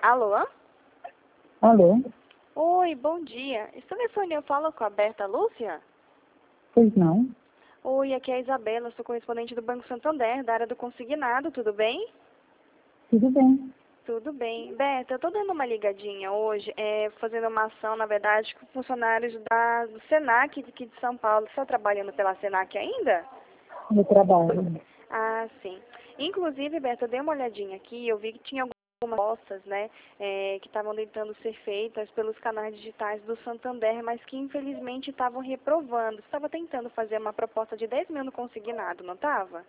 Alô? Alô? Oi, bom dia. Esse telefone eu falo com a Berta Lúcia? Pois não? Oi, aqui é a Isabela, sou correspondente do Banco Santander, da área do consignado, tudo bem? Tudo bem. Tudo bem. Berta, eu tô dando uma ligadinha hoje, fazendo uma ação, na verdade, com funcionários do Senac aqui de São Paulo. Você está trabalhando pela Senac ainda? No trabalho. Ah, sim. Inclusive, Berta, eu dei uma olhadinha aqui, eu vi que tinha algumas propostas, né, que estavam tentando ser feitas pelos canais digitais do Santander, mas que infelizmente estavam reprovando. Você estava tentando fazer uma proposta de 10 mil no consignado, não estava?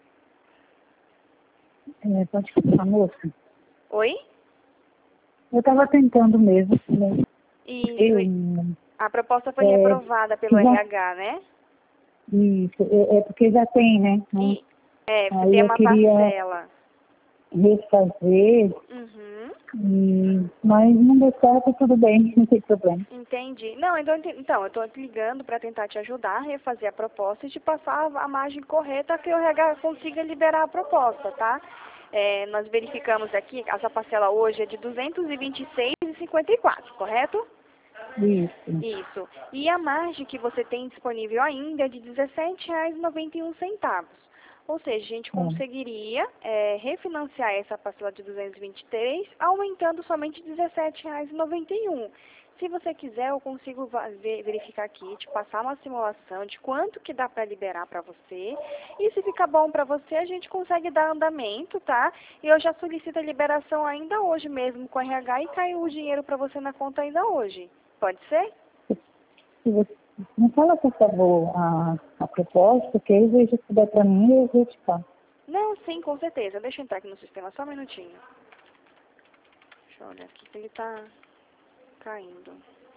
Pode falar, moça? Oi? Eu estava tentando mesmo, né? Isso. A proposta foi É, reprovada pelo já, RH, né? isso, porque já tem, né? E, Aí tem eu uma queria parcela. refazer, Uhum. mas não deu certo, tudo bem, não tem problema. Entendi. Não, então eu estou te ligando para tentar te ajudar a refazer a proposta e te passar a margem correta que o RH consiga liberar a proposta, tá? Nós verificamos aqui, essa parcela hoje é de R$ 226,54, correto? Isso. Isso. E a margem que você tem disponível ainda é de R$ 17,91. Ou seja, a gente conseguiria refinanciar essa parcela de 223, aumentando somente R$ 17,91. Se você quiser, eu consigo verificar aqui, te passar uma simulação de quanto que dá para liberar para você. E se ficar bom para você, a gente consegue dar andamento, tá? E eu já solicito a liberação ainda hoje mesmo com a RH e caiu o dinheiro para você na conta ainda hoje. Pode ser? Se você não fala, por favor, a proposta, que aí veja se der para mim eu vou te falar. Não, sim, com certeza. Deixa eu entrar aqui no sistema só um minutinho. Deixa eu olhar aqui que ele tá caindo.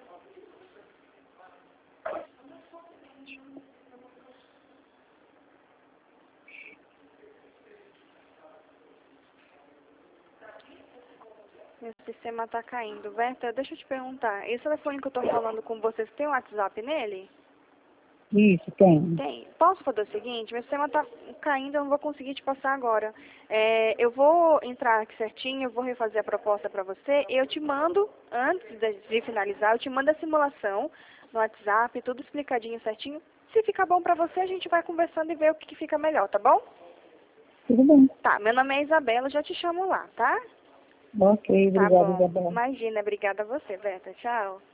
Meu sistema tá caindo. Berta, deixa eu te perguntar. Esse telefone que eu tô falando com vocês, tem um WhatsApp nele? Isso, tem. Tem. Posso fazer o seguinte? Meu sistema tá caindo, eu não vou conseguir te passar agora. Eu vou entrar aqui certinho, eu vou refazer a proposta para você. Eu te mando, antes de finalizar, eu te mando a simulação no WhatsApp, tudo explicadinho certinho. Se ficar bom para você, a gente vai conversando e ver o que fica melhor, tá bom? Tudo bem. Tá, meu nome é Isabela, eu já te chamo lá, tá? Ok, Tá obrigada, bom. Isabela. Imagina, obrigada a você, Berta. Tchau.